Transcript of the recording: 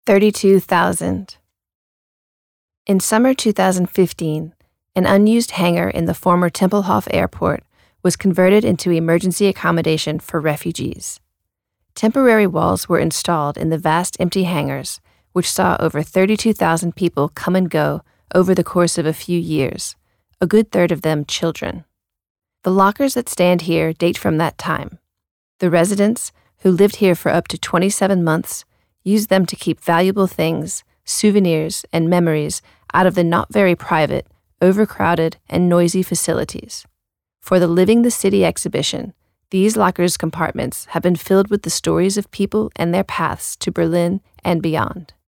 32,000. In summer 2015, an unused hangar in the former Tempelhof Airport was converted into emergency accommodation for refugees. Temporary walls were installed in the vast empty hangars, which saw over 32,000 people come and go over the course of a few years, a good third of them children. The lockers that stand here date from that time. The residents, who lived here for up to 27 months, used them to keep valuable things, souvenirs, and memories out of the not very private, overcrowded, and noisy facilities. For the Living the City exhibition, these lockers' compartments have been filled with the stories of people and their paths to Berlin and beyond.